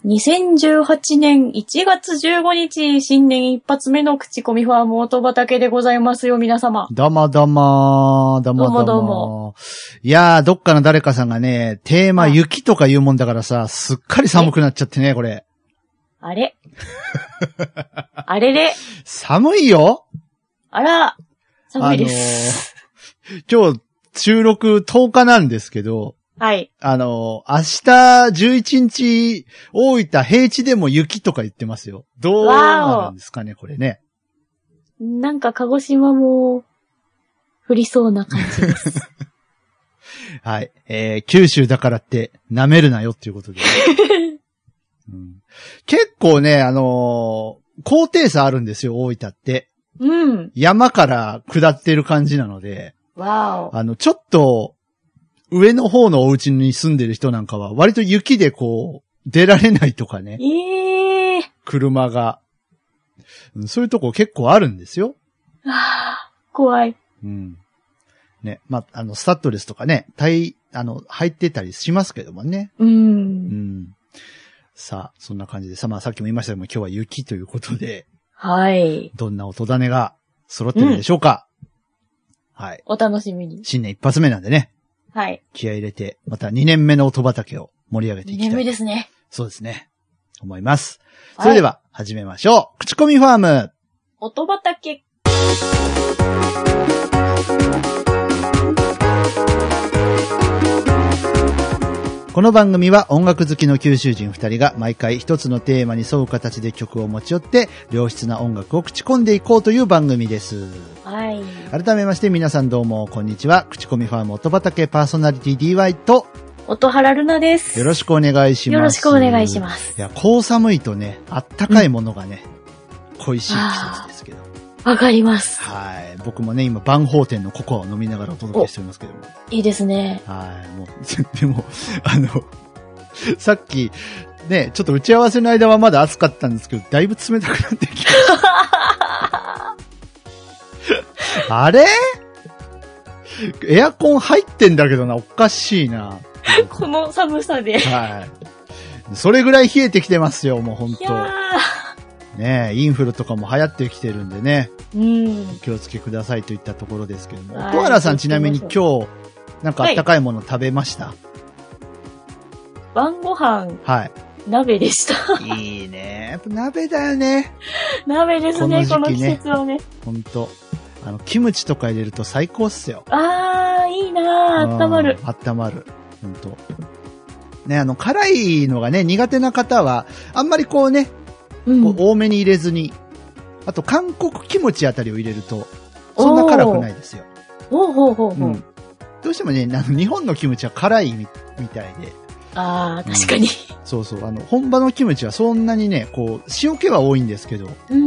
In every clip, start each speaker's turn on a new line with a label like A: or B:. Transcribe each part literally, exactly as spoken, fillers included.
A: にせんじゅうはちねんいちがつじゅうごにち、新年一発目の口コミファーム音畑でございますよ、皆様。
B: どうもどうも、どうもどうも。
A: どうもどうも。
B: いやー、どっかの誰かさんがね、テーマ雪とか言うもんだからさ、すっかり寒くなっちゃってね、これ。
A: あれあれれ
B: 寒いよ。
A: あら、寒いです。
B: あのー、今日収録とおかなんですけど、
A: はい。
B: あのー、明日じゅういちにち、大分平地でも雪とか言ってますよ。どうなるんですかね、これね。
A: なんか鹿児島も降りそうな感じです。
B: はい。えー、九州だからって舐めるなよっていうことで、ねうん。結構ね、あのー、高低差あるんですよ、大分って。
A: うん。
B: 山から下ってる感じなので。
A: わお。
B: あの、ちょっと、上の方のお家に住んでる人なんかは、割と雪でこう、出られないとかね。
A: ええー。
B: 車が。そういうとこ結構あるんですよ。
A: ああ、怖い。
B: うん。ね。まあ、あの、スタッドレスとかね、体、あの、入ってたりしますけどもね。
A: うん。う
B: ん。さあ、そんな感じでさ、まあさっきも言いましたけども、今日は雪ということで。
A: はい。
B: どんな音種が揃ってるでしょうか、うん、はい。
A: お楽しみに。
B: 新年一発目なんでね。
A: はい。
B: 気合い入れて、またにねんめの音畑を盛り上げていきたい。
A: にねんめですね。
B: そうですね。思います。それでは、始めましょう。口コミファーム。
A: 音畑。
B: この番組は音楽好きの九州人二人が毎回一つのテーマに沿う形で曲を持ち寄って良質な音楽を口コんでいこうという番組です。
A: はい。
B: 改めまして皆さんどうもこんにちは。口コミファーム音畑パーソナリティ ディーワイ と
A: 音原ルナです。
B: よろしくお願いします。
A: よろしくお願いします。
B: いや、こう寒いとね、あったかいものがね、うん、恋しい季節ですけど。
A: わかります。
B: はい。僕もね、今、万宝店のココアを飲みながらお届けしておりますけども。
A: いいですね。
B: はい。もう、でも、あの、さっき、ね、ちょっと打ち合わせの間はまだ暑かったんですけど、だいぶ冷たくなってきました。あれエアコン入ってんだけどな、おかしいな。
A: この寒さで。
B: はい。それぐらい冷えてきてますよ、もうほんと。
A: いや
B: ねえ、インフルとかも流行ってきてるんでね。
A: うん。
B: 気をつけくださいといったところですけども。
A: はい、
B: 小原さんちなみに今日、なんかあったかいもの食べました？はい、
A: 晩ご飯。はい。鍋でした。
B: いいね。やっぱ鍋だよね。
A: 鍋ですね、この季節はね。
B: ほんと。あの、キムチとか入れると最高っすよ。
A: あー、いいなー。あったまる。
B: あったまる。ほんと。ね、あの、辛いのがね、苦手な方は、あんまりこうね、うん、こう多めに入れずに、あと韓国キムチあたりを入れると、そんな辛くないですよ。
A: ほうほうほうほう、うん。
B: どうしてもね、あの日本のキムチは辛い み, みたいで。
A: ああ、確かに、うん。
B: そうそう。あの、本場のキムチはそんなにね、こう、塩気は多いんですけど、
A: うん、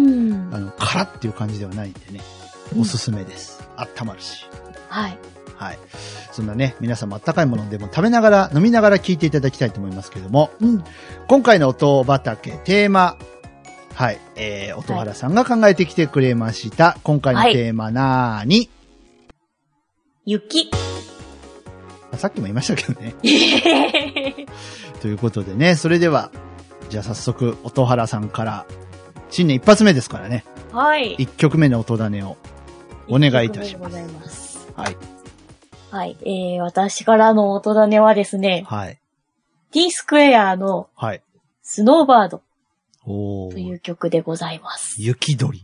B: あの、辛っていう感じではないんでね、おすすめです。うん、あったまるし。
A: はい。
B: はい。そんなね、皆様あったかいものでも食べながら、飲みながら聞いていただきたいと思いますけども、うん、今回の音畑テーマ、はい。えー、音原さんが考えてきてくれました。はい、今回のテーマなーに、はい、
A: 雪。
B: さっきも言いましたけどね。ということでね、それでは、じゃあ早速、音原さんから、新年一発目ですからね。
A: はい。
B: 一曲目の音種をお願いいたします。
A: ありがとうございます。
B: はい。
A: はい。えー、私からの音種はですね。
B: はい。
A: T スクエアの、
B: はい。
A: スノーバード。
B: おー。
A: という曲でございます。
B: 雪鳥。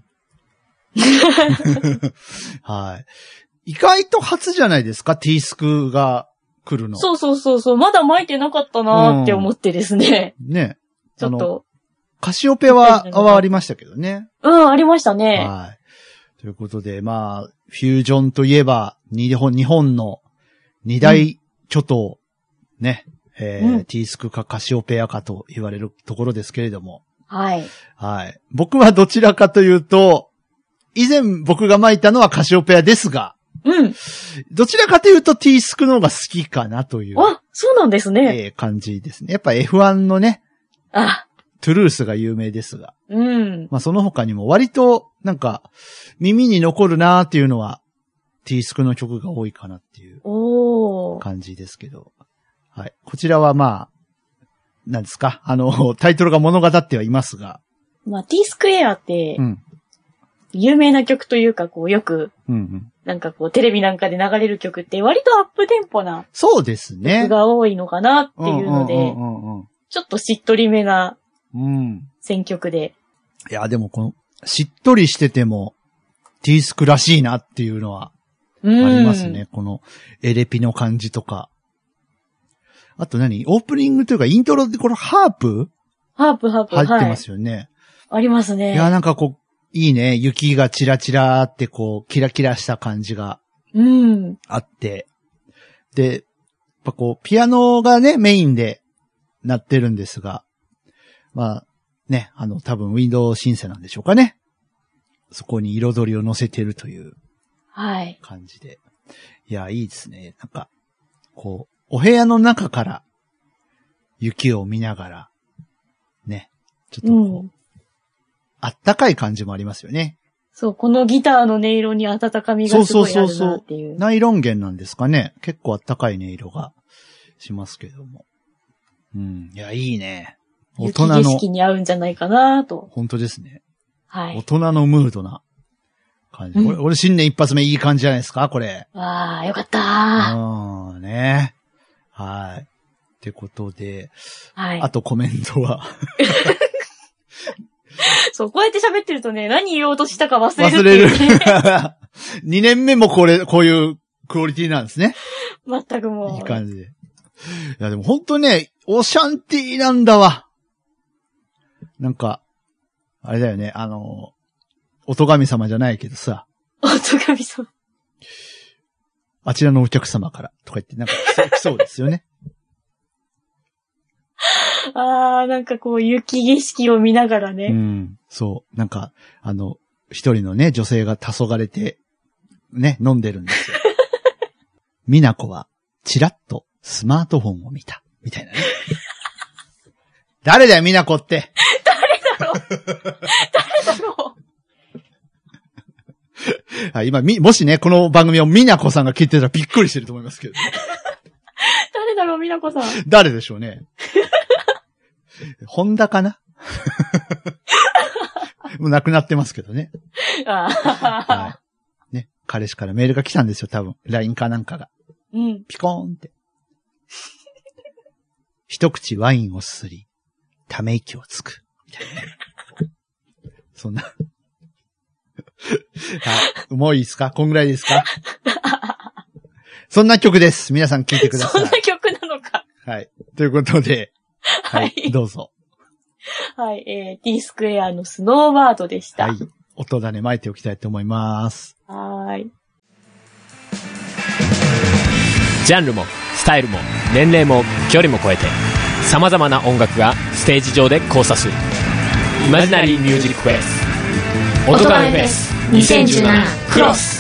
B: はい。意外と初じゃないですか T スクが来るの。
A: そうそうそうそう。まだ巻いてなかったなーって思ってですね。
B: うん、ね。
A: ちょっと。
B: カシオペは、はありましたけどね。
A: うん、ありましたね。
B: はい。ということで、まあ、フュージョンといえば、日本、日本の二大巨頭、うん、ね。えーうん、T スクかカシオペアかと言われるところですけれども。
A: はい。
B: はい。僕はどちらかというと、以前僕が巻いたのはカシオペアですが、
A: うん。
B: どちらかというと T スクの方が好きかなという。
A: あ、そうなんですね。
B: えー、感じですね。やっぱ エフワン のね、
A: あ、
B: トゥルースが有名ですが。
A: うん。
B: まあその他にも割となんか耳に残るなーっていうのは T スクの曲が多いかなっていう感じですけど。はい。こちらはまあ、 なんですかあの、タイトルが物語ってはいますが。
A: まあ、T スクエアって、
B: うん。
A: 有名な曲というか、こう、よく、
B: うんうん、
A: なんかこう、テレビなんかで流れる曲って、割とアップテンポな。
B: そうですね。
A: 曲が多いのかなっていうので、ちょっとしっとりめな、選曲で、
B: うん。いや、でもこの、しっとりしてても、T スクらしいなっていうのは、ありますね。この、エレピの感じとか。あと何オープニングというか、イントロでこのハープ
A: ハープ、ハープ。
B: 入ってますよね。はい、
A: ありますね。
B: いや、なんかこう、いいね。雪がチラチラってこう、キラキラした感じがあって。うん、で、やっぱこう、ピアノがね、メインで鳴ってるんですが、まあ、ね、あの、多分ウィンドウシンセなんでしょうかね。そこに彩りを乗せてるという感じで。はい、いや、いいですね。なんか、こう、お部屋の中から雪を見ながら、ね、ちょっとこう、うん、あったかい感じもありますよね。
A: そう、このギターの音色に温かみがすごいあるなっていう。そうそうそうそう。
B: ナイロン弦なんですかね。結構あったかい音色がしますけども。うん。いや、いいね。
A: 大人の。雪景色に合うんじゃないかなと。
B: 本当ですね。
A: はい。
B: 大人のムードな感じ。うん、俺、俺新年一発目いい感じじゃないですかこれ。
A: わあ、よかったー。
B: うん、ね。はい。ってことで。
A: はい。
B: あとコメントは。
A: そう、こうやって喋ってるとね、何言おうとしたか忘れるっていう、ね。
B: 忘れる。にねんめもこれ、こういうクオリティなんですね。
A: 全くもう。
B: いい感じで。いや、でも本当ね、オシャンティーなんだわ。なんか、あれだよね、あの、音神様じゃないけどさ。
A: 音神様。
B: あちらのお客様からとか言って、なんか来そうですよね。
A: あー、なんかこう、雪景色を見ながらね。
B: うん。そう。なんか、あの、一人のね、女性が黄昏て、ね、飲んでるんですよ。みなこは、チラッとスマートフォンを見た。みたいなね。誰だよ、みなこって。
A: 誰だろう誰だろ
B: う今、み、もしね、この番組をみなこさんが聞いてたらびっくりしてると思いますけど。
A: 誰だろう、みなこさん。
B: 誰でしょうね。ホンダかなもう亡くなってますけどね。はい。ね。彼氏からメールが来たんですよ、多分。ライン かなんかが。
A: うん。
B: ピコーンって。一口ワインをすすり、ため息をつく。みたいなね。そんな。はい。もういいですか？こんぐらいですか？そんな曲です。皆さん聴いてください。
A: そんな曲なのか。
B: はい。ということで、はい。はい、どうぞ。
A: はい、えー、T スクエアのスノーバードでした。
B: はい。音種巻いておきたいと思います。
A: はーい。
C: ジャンルも、スタイルも、年齢も、距離も超えて、様々な音楽がステージ上で交差する。イマジナリーミュージックフェス。音亀フェスにせんじゅうななクロス。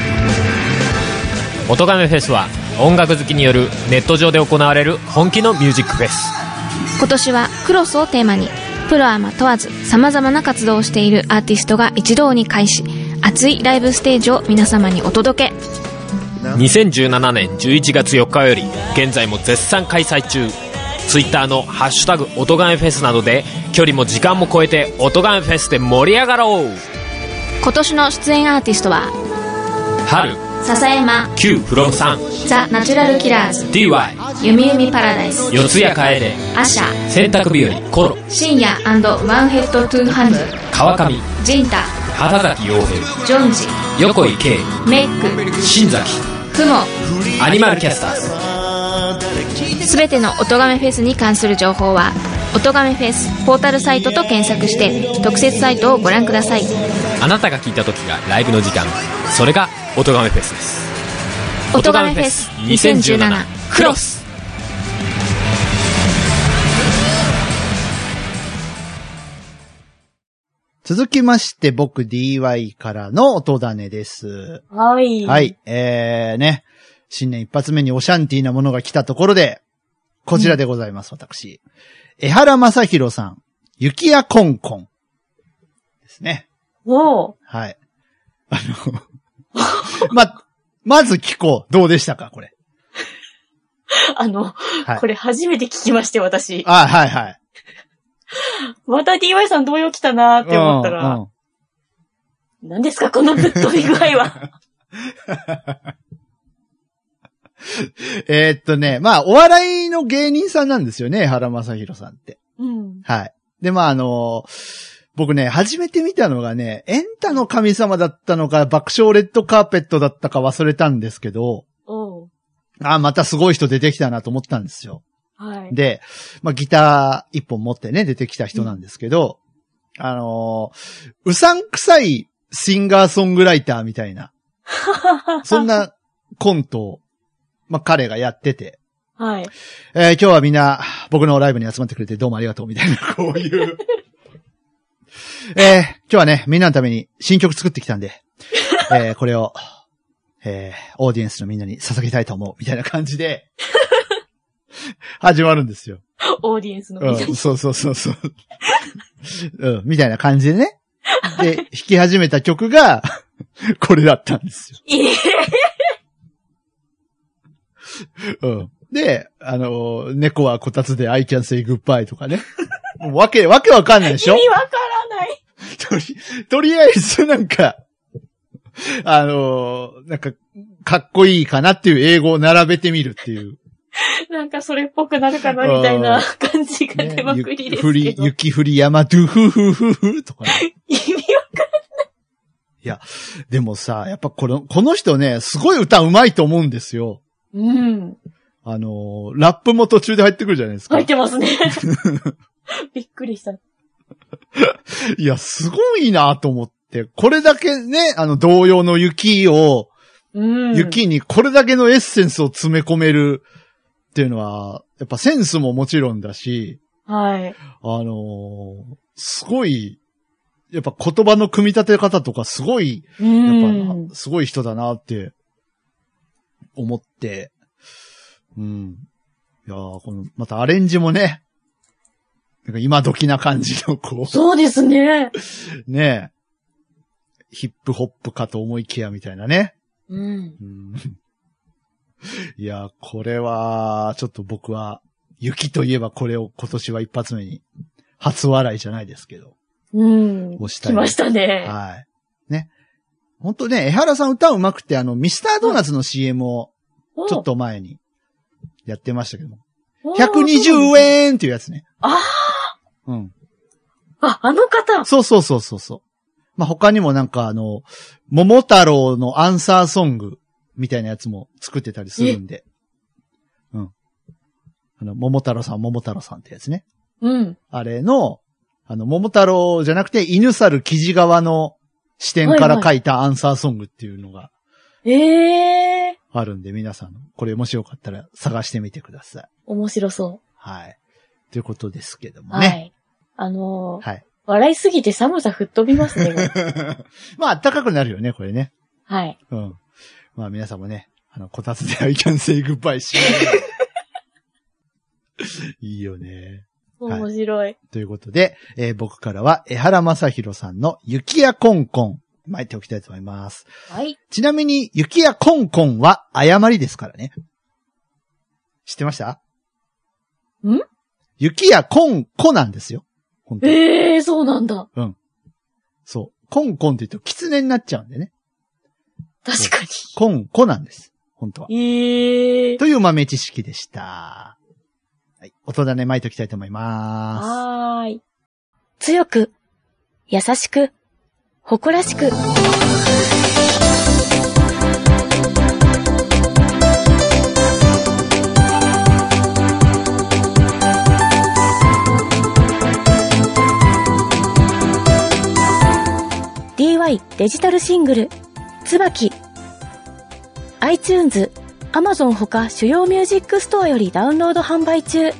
C: 音亀フェスは、音楽好きによるネット上で行われる本気のミュージックフェス。
D: 今年はクロスをテーマにプロアマ問わず様々な活動をしているアーティストが一堂に会し、熱いライブステージを皆様にお届け。
C: にせんじゅうななねんじゅういちがつよっかより現在も絶賛開催中。ツイッターのハッシュタグ音亀フェスなどで距離も時間も超えて音亀フェスで盛り上がろう。
D: 今年の出演アーティストは
C: 春、
D: 笹山、
C: Q フロムさん、
D: ザ・ナチュラルキラーズ、
C: ディーワイ、
D: ゆみゆみパラダイス、
C: 四谷楓、
D: アシャ、
C: 洗濯日和、コロ、
D: 深夜&ワンヘッドトゥーハンド、
C: 川上、
D: ジンタ、
C: 畑崎陽平、
D: ジョンジ、
C: 横井圭、
D: メック、
C: 新崎、
D: クモ、
C: アニマルキャスターズ。
D: すべての音亀フェスに関する情報は音亀フェスポータルサイトと検索して特設サイトをご覧ください。
C: あなたが聞いた時がライブの時間、それが音亀フェスです。
D: 音亀フェスにせんじゅうななクロス。
B: 続きまして僕 ディーワイ からの音種です。
A: はい。
B: はい。えーね。新年一発目にオシャンティーなものが来たところで、こちらでございます、うん、私。江原正宏さん、雪やコンコン。ですね。
A: おー。
B: はい。あの、ま、まず聞こう。どうでしたか、これ。
A: あの、
B: はい。
A: これ初めて聞きまして、私。
B: あ、はいはい。
A: また ディーワイ さん同様来たなーって思ったら、
B: うんうん、
A: 何ですかこのぶっ飛び具合は。
B: えっとね、まあ、お笑いの芸人さんなんですよね、江原正宏さんって。
A: うん。
B: はい。で、まあ、あのー、僕ね、初めて見たのがね、エンタの神様だったのか、爆笑レッドカーペットだったか忘れたんですけど、
A: おう。
B: あ、またすごい人出てきたなと思ったんですよ。
A: はい。
B: で、まあ、ギター一本持ってね、出てきた人なんですけど、うん、あのー、うさんくさいシンガーソングライターみたいな、そんなコントを、まあ、彼がやってて、
A: はい。
B: えー、今日はみんな僕のライブに集まってくれてどうもありがとうみたいな、こういう。えー、今日はね、みんなのために新曲作ってきたんで、えー、これを、えー、オーディエンスのみんなに捧げたいと思う、みたいな感じで、始まるんですよ。
A: オーディエンスのみんなに。
B: うん、そうそうそうそう。うん、みたいな感じでね。で、弾き始めた曲が、これだったんですよ。
A: え
B: ー、うん。で、あの、猫はこたつで I can say goodbye とかね。わけ、わけわかんないでしょ？
A: 意味わからない。
B: とり、とりあえずなんか、あの、なんか、かっこいいかなっていう英語を並べてみるっていう。
A: なんかそれっぽくなるかなみたいな感じが出まくりですけど。
B: 降り、雪降り山、ドゥフフフフとかね。
A: 意味わかんない。
B: いや、でもさ、やっぱこの、この人ね、すごい歌うまいと思うんですよ。
A: うん。
B: あの、ラップも途中で入ってくるじゃないですか。
A: 入ってますね。びっくりした。
B: いや、すごいなと思って、これだけね、あの、童謡の雪を、うん、雪にこれだけのエッセンスを詰め込めるっていうのは、やっぱセンスももちろんだし、
A: はい。
B: あのー、すごい、やっぱ言葉の組み立て方とかすごい、やっぱすごい人だなって思って、うん。いやー、この、またアレンジもね、なんか今時な感じのこう。
A: そうですね。
B: ねえ。ヒップホップかと思いきやみたいなね。
A: うん。うん、
B: いや、これは、ちょっと僕は、雪といえばこれを今年は一発目に、初笑いじゃないですけど。
A: うん。押したい。来ましたね。
B: はい。ね。ほんとね、江原さん歌うまくて、あの、ミスタードーナツの シーエム を、ちょっと前に、やってましたけども。ひゃくにじゅうえんっていうやつね。
A: ああ。
B: うん。
A: あ、あの方。
B: そうそうそうそうそう。まあ、他にもなんかあの、桃太郎のアンサーソングみたいなやつも作ってたりするんで。うん。あの、桃太郎さん、桃太郎さんってやつね。
A: うん。
B: あれの、あの、桃太郎じゃなくて、犬猿木地川の視点から書いたアンサーソングっていうのが。
A: ええー。
B: あるんで、皆さん、これもしよかったら探してみてください。
A: 面白そう。
B: はい。ということですけどもね。はい。
A: あのー、
B: はい。
A: 笑いすぎて寒さ吹っ飛びますね。
B: まあ、暖かくなるよね、これね。
A: はい。
B: うん。まあ、皆さんもね、あの、こたつで I can say goodbye しないいいよね。
A: 面白い。
B: はい、ということで、えー、僕からは、江原正宏さんの雪やコンコン、巻いておきたいと思います。
A: はい。
B: ちなみに、雪やコンコンは誤りですからね。知ってました？
A: ん？
B: 雪やコンコなんですよ。本当に。
A: ええー、そうなんだ。
B: うん。そう。コンコンって言うと、狐になっちゃうんでね。
A: 確かに。
B: コンコなんです。本当は。
A: ええー。
B: という豆知識でした。はい。音種巻いておきたいと思います。
A: はーい。
D: 強く、優しく、誇らしく。ディーワイ デジタルシングル、椿。iTunes、Amazon ほか主要ミュージックストアよりダウンロード販売中。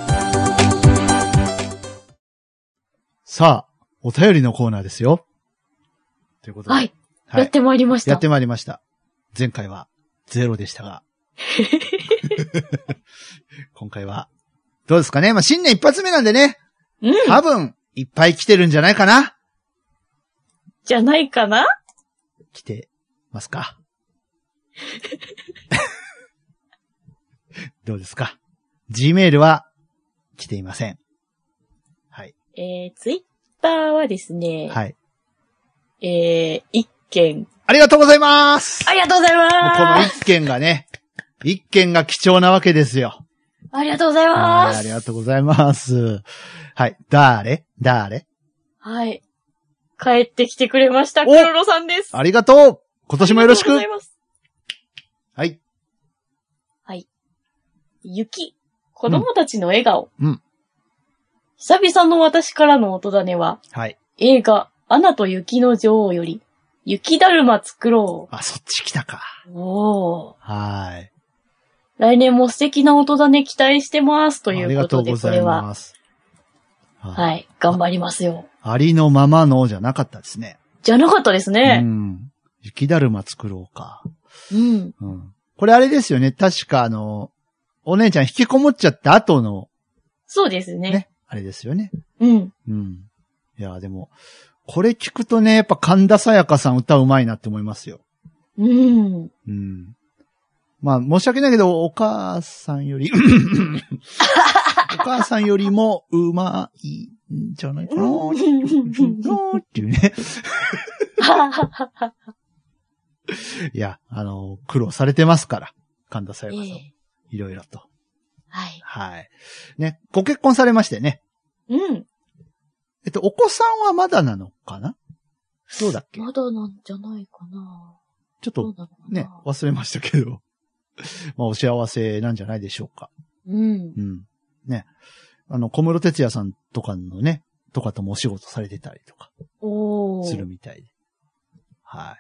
B: さあ、お便りのコーナーですよ。ということで。
A: はい。はい、やってまいりました。
B: やってまいりました。前回はゼロでしたが。今回は、どうですかね？まあ、新年一発目なんでね。
A: うん。
B: 多分、いっぱい来てるんじゃないかな？
A: じゃないかな？
B: 来てますか？ どうですか？ Gmail は来ていません。はい。
A: えー、ツイッターはですね。
B: はい。
A: えー、一件。
B: ありがとうございます。
A: ありがとうございます。
B: この一件がね、一件が貴重なわけですよ。
A: ありがとうございます。
B: ありがとうございます。はい。だーれだーれ
A: はい。帰ってきてくれました。クロロさんです。
B: ありがとう。今年もよろしく。ありがとうございます。はい。
A: はい。雪。子供たちの笑顔。
B: うん。うん、
A: 久々の私からの音種は、
B: はい。
A: 映画、アナと雪の女王より、雪だるま作ろう。
B: あ、そっち来たか。
A: おー。
B: はい。
A: 来年も素敵な音種期待してます。ということで、これは。
B: ます。
A: はい。頑張りますよ。
B: ありのままのじゃなかったですね。
A: じゃなかったですね。
B: うん。雪だるま作ろうか。
A: うん。
B: うん。これあれですよね。確かあの、お姉ちゃん引きこもっちゃった後の。
A: そうですね。ね。
B: あれですよね。
A: うん。
B: うん。いや、でも、これ聞くとね、やっぱ神田沙也加さん歌うまいなって思いますよ。
A: うん。
B: うん。まあ、申し訳ないけど、お母さんより、お母さんよりもうまいんじゃないかなっていうね。いや、あの、苦労されてますから、神田沙也加さん。えー、いろいろと。
A: はい。
B: はい。ね、ご結婚されましてね。
A: うん。
B: えっと、お子さんはまだなのかな？どうだっけ？
A: まだなんじゃないかな。
B: ちょっと、ね、忘れましたけど。まあ、お幸せなんじゃないでしょうか。
A: うん。
B: うん。ね。あの、小室哲哉さんとかのね、とかともお仕事されてたりとか。
A: おー。
B: するみたいで。はい。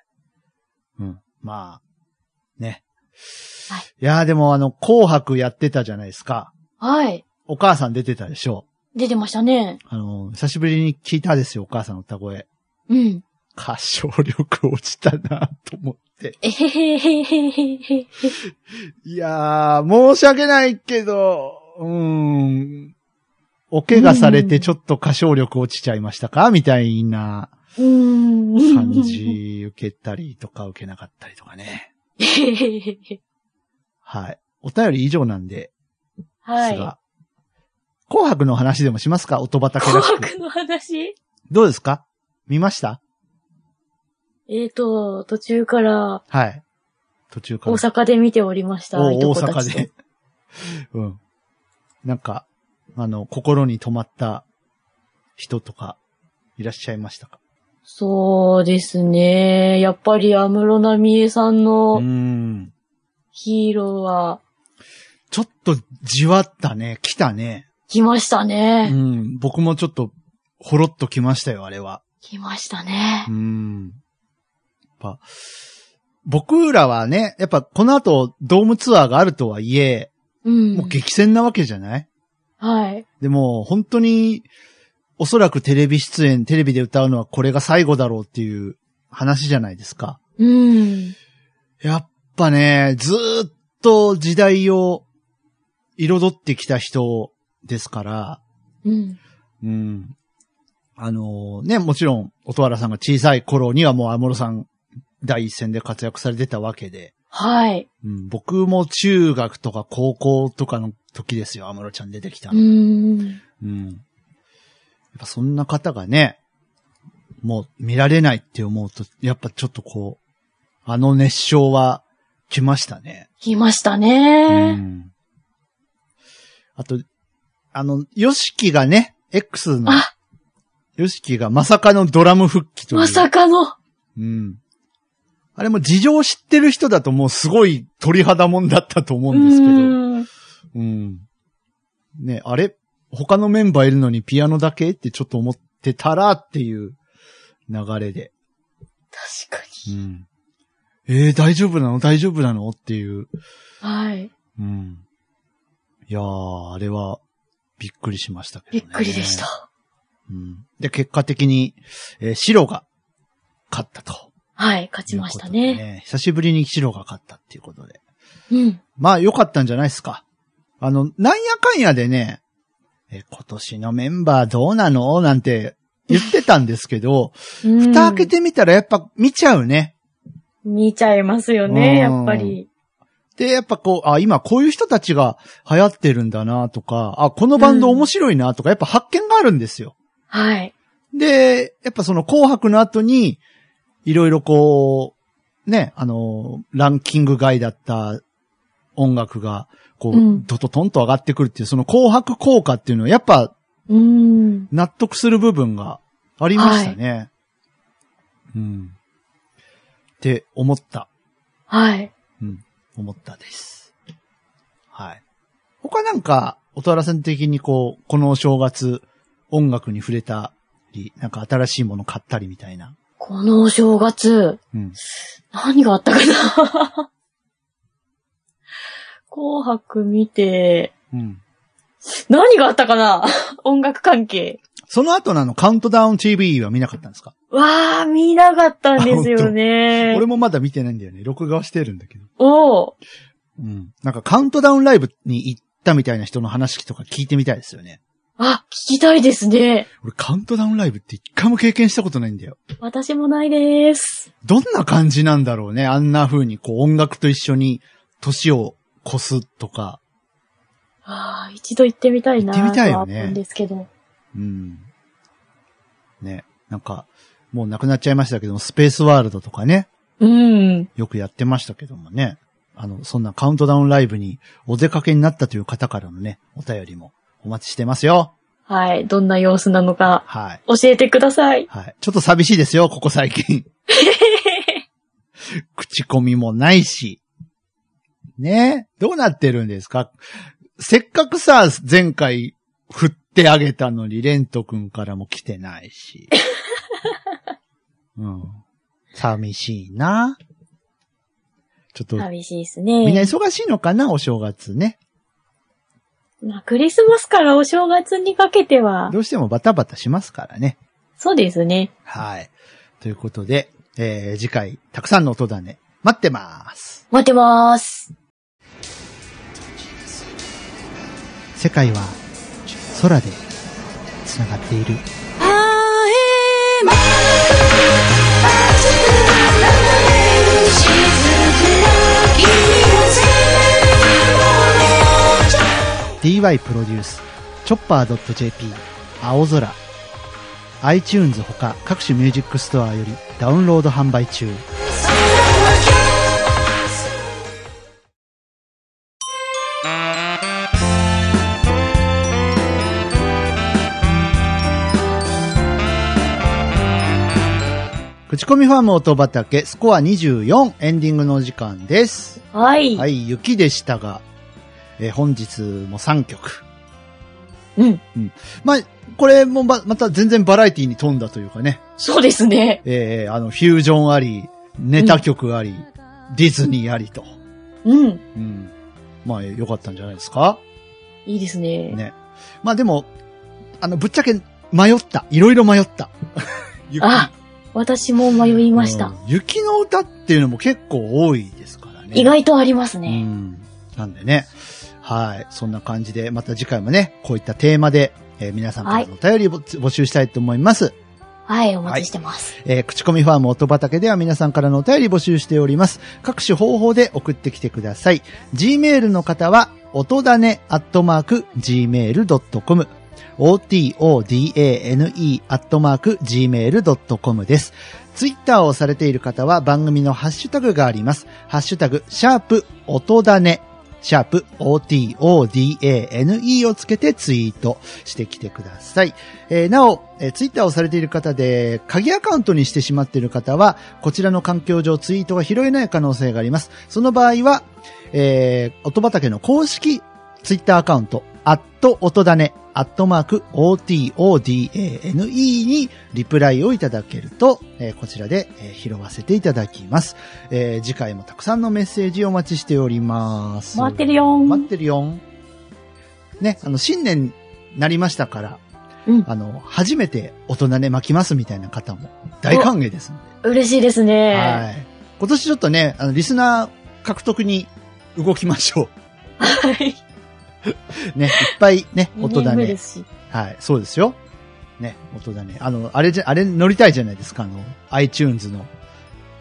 B: うん。まあ、ね。
A: はい。
B: いやーでもあの、紅白やってたじゃないですか。
A: はい。
B: お母さん出てたでしょ。
A: 出てましたね。
B: あの、久しぶりに聞いたですよ、お母さんの歌声。
A: うん。
B: 歌唱力落ちたなと思って。
A: えへへへへへへ。
B: いやー、申し訳ないけど、うーん。お怪我されてちょっと歌唱力落ちちゃいましたかみたいな感じ受けたりとか受けなかったりとかね。はい。お便り以上なんで。
A: はい。
B: 紅白の話でもしますか？音畑らしく。
A: 紅白の話？
B: どうですか？見ました？
A: えーと、途中から。
B: はい。途中から。
A: 大阪で見ておりました。
B: 大阪で。うん。なんか、あの、心に留まった人とかいらっしゃいましたか？
A: そうですね。やっぱり安室奈美恵さんのヒーローは。
B: ちょっとじわったね。来たね。
A: 来ましたね。
B: うん。僕もちょっとほろっと来ましたよ、あれは。
A: 来ましたね。
B: うん。やっぱ僕らはね、やっぱこの後ドームツアーがあるとはいえ、
A: うん、
B: もう激戦なわけじゃない？
A: はい。
B: でも本当におそらくテレビ出演、テレビで歌うのはこれが最後だろうっていう話じゃないですか。
A: うん。
B: やっぱね、ずーっと時代を彩ってきた人ですから、
A: うん。
B: うん。あのー、ね、もちろん、音原さんが小さい頃にはもう安室さん第一線で活躍されてたわけで。
A: はい。
B: うん、僕も中学とか高校とかの時ですよ、安室ちゃん出てきたの。
A: うん。
B: うん。やっぱそんな方がね、もう見られないって思うと、やっぱちょっとこう、あの熱唱は来ましたね。
A: 来ましたね。
B: うん。あと、あの、ヨシキがね、X の、ヨシキがまさかのドラム復帰という。
A: まさかの。
B: うん。あれも事情を知ってる人だともうすごい鳥肌もんだったと思うんですけど。うんうん。ね、あれ他のメンバーいるのにピアノだけってちょっと思ってたらっていう流れで。
A: 確かに。
B: うん。えー、大丈夫なの大丈夫なのっていう。
A: はい。
B: うん。いやー、あれはびっくりしましたけどね。
A: びっくりでした。
B: うん。で、結果的に、えー、白が勝ったと。
A: はい、勝ちましたね。
B: ね、久しぶりに白が勝ったっていうことで。
A: うん。
B: まあ良かったんじゃないですか。あの、なんやかんやでね、え、今年のメンバーどうなのなんて言ってたんですけど、うん、蓋開けてみたらやっぱ見ちゃうね。
A: 見ちゃいますよね、やっぱり。
B: で、やっぱこう、あ、今こういう人たちが流行ってるんだなとか、あ、このバンド面白いなとか、やっぱ発見があるんですよ。
A: はい。
B: で、やっぱその紅白の後に、いろいろこう、ね、あの、ランキング外だった音楽が、こう、うん、ドトトンと上がってくるっていう、その紅白効果っていうのは、やっぱ、
A: うん、
B: 納得する部分がありましたね。はい、うん。って思った。
A: はい。
B: うん。思ったです。はい。他なんか、音原さん的にこう、この正月、音楽に触れたり、なんか新しいもの買ったりみたいな。
A: このお正月、うん、何があったかな紅白見て、うん、何があったかな音楽関係。
B: その後のあの、カウントダウン ティーブイ は見なかったんですか？
A: わー、見なかったんですよね。
B: 俺もまだ見てないんだよね。録画はしてるんだけど。
A: おー。
B: うん。なんかカウントダウンライブに行ったみたいな人の話とか聞いてみたいですよね。
A: あ、聞きたいですね。
B: 俺カウントダウンライブって一回も経験したことないんだよ。
A: 私もないです。
B: どんな感じなんだろうね。あんな風にこう音楽と一緒に年を越すとか。
A: ああ、一度行ってみたいな。
B: 行ってみたいよね。
A: とは思うんですけど。
B: うん。ね。なんか、もうなくなっちゃいましたけど、スペースワールドとかね。
A: うん。
B: よくやってましたけどもね。あの、そんなカウントダウンライブにお出かけになったという方からのね、お便りもお待ちしてますよ。
A: はい。どんな様子なのか。
B: はい。
A: 教えてください。
B: はい。ちょっと寂しいですよ、ここ最近。口コミもないし。ね。どうなってるんですか？せっかくさ、前回振ってあげたのに、レント君からも来てないし。うん。寂しいな。ちょっと。
A: 寂しいですね。
B: みんな忙しいのかな、お正月ね。
A: まあ、クリスマスからお正月にかけては。
B: どうしてもバタバタしますからね。
A: そうですね。
B: はい。ということで、えー、次回、たくさんの音種、待ってます。
A: 待ってます。
B: 世界は空でつながっている。ディーワイ プロデュースチョッパー .jp 青空 iTunes ほか各種ミュージックストアよりダウンロード販売中。口コミファーム音畑スコアにじゅうよんエンディングの時間です。
A: はい。
B: はい、雪でしたが、えー、本日もさんきょく。
A: うん。
B: うん。まあ、これもま、また全然バラエティに富んだというかね。
A: そうですね。
B: えー、あの、フュージョンあり、ネタ曲あり、うん、ディズニーありと。
A: うん。
B: うん。まあ、良かったんじゃないですか？
A: いいですね。
B: ね。まあでも、あの、ぶっちゃけ迷った。いろいろ迷った。
A: 雪。あ、私も迷いました、うん。
B: 雪の歌っていうのも結構多いですからね。
A: 意外とありますね。
B: うん。なんでね。はい。そんな感じで、また次回もね、こういったテーマで、えー、皆さんからのお便りを募集したいと思います。
A: はい、お待ちしてます。
B: はい、えー、口コミファーム音畑では皆さんからのお便り募集しております。各種方法で送ってきてください。Gmail の方は、音だねアットマーク ジーメールドットコム。オーティーオーディーエーエヌイー アットマーク ジーメールドットコム です。ツイッターをされている方は番組のハッシュタグがあります。ハッシュタグ、シャープ、音だね。シャープ オーティーオーディーエーエヌイー をつけてツイートしてきてください。えー、なお、えー、ツイッターをされている方で鍵アカウントにしてしまっている方はこちらの環境上ツイートが拾えない可能性があります。その場合は、えー、音畑の公式ツイッターアカウントアット音だねアットマーク オーティーオーディーエーエヌイー にリプライをいただけると、えー、こちらで、えー、拾わせていただきます、えー。次回もたくさんのメッセージをお待ちしております。
A: 待ってるよん。
B: 待ってるよん。ね、あの、新年なりましたから、うん、あの、初めて大人ね巻きますみたいな方も大歓迎ですの
A: で。嬉しいですね。
B: はい。今年ちょっとね、あの、リスナー獲得に動きましょう。
A: はい。
B: ね、いっぱいね、音だね。はい、そうですよ。ね、音だね。あの、あれじゃ、あれ乗りたいじゃないですか、あの、iTunes の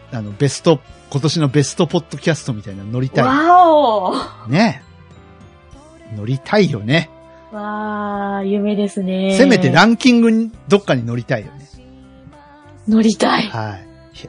B: あの、ベスト、今年のベストポッドキャストみたいなの乗りたい。
A: わお
B: ね。乗りたいよね。
A: わー、夢ですね。
B: せめてランキングにどっかに乗りたいよね。
A: 乗りたい。
B: はい。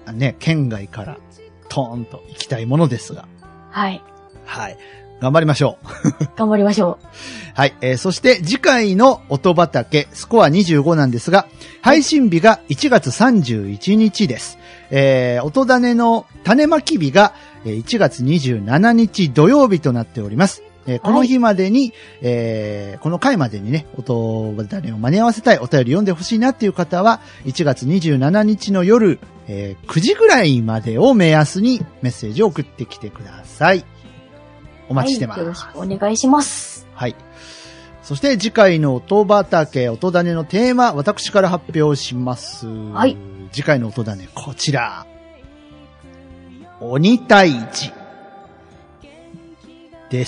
B: ね、県外からトーンと行きたいものですが。
A: はい。
B: はい。頑張りましょう。
A: 頑張りましょう。
B: はい。えー、そして次回の音畑、スコアにじゅうごなんですが、配信日がいちがつさんじゅういちにちです。えー、音種の種まき日がいちがつにじゅうしちにち土曜日となっております。えー、この日までに、はい、えー、この回までにね、音種を間に合わせたい、お便り読んでほしいなっていう方は、いちがつにじゅうしちにちの夜、えー、くじぐらいまでを目安にメッセージを送ってきてください。お待ちしてます。
A: はい、よろしくお願いします。
B: はい。そして次回の音畑、音種のテーマ、私から発表します。
A: はい。
B: 次回の音種、こちら。鬼退治。です。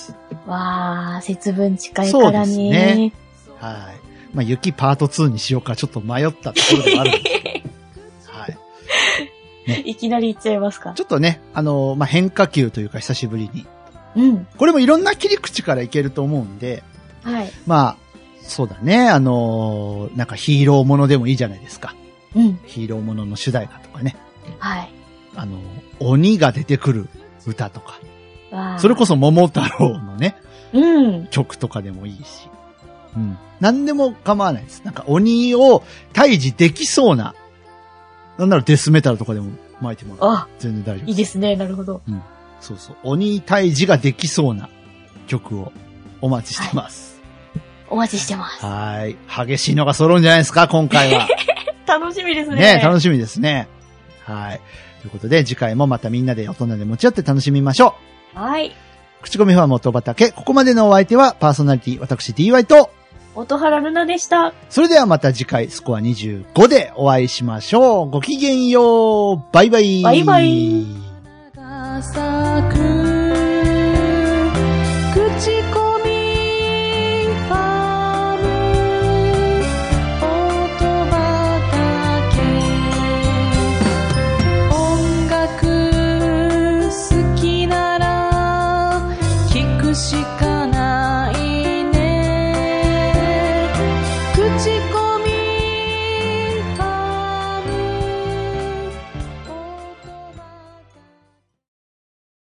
A: わー、節分近いからね。そうですね。
B: はい。まあ、雪パートツーにしようか、ちょっと迷ったところではあるんですけど。はい。
A: ね、いきなり言っちゃいますか。
B: ちょっとね、あの、まあ、変化球というか久しぶりに。
A: うん。
B: これもいろんな切り口からいけると思うんで。
A: はい。
B: まあ、そうだね。あのー、なんかヒーローものでもいいじゃないですか。
A: うん。
B: ヒーローものの主題歌とかね。
A: はい。
B: あの、鬼が出てくる歌とか。それこそ桃太郎のね。
A: うん。
B: 曲とかでもいいし。うん。何でも構わないです。なんか鬼を退治できそうな。なんならデスメタルとかでも巻いてもらう。
A: あ、
B: 全然大丈夫。
A: いいですね。なるほど。
B: うん。そうそう。鬼退治ができそうな曲をお待ちしてます。
A: はい、お待ちしてます。
B: はい。激しいのが揃うんじゃないですか、今回は。
A: 楽しみですね。
B: ね、楽しみですね。はい。ということで、次回もまたみんなで大人で持ち合って楽しみましょ
A: う。はい。
B: 口コミファーム音畑。ここまでのお相手は、パーソナリティ、私 ディーワイ と、
A: 音原ルナでした。
B: それではまた次回、スコアにじゅうごでお会いしましょう。ごきげんよう。バイバイ。
A: バイバイ。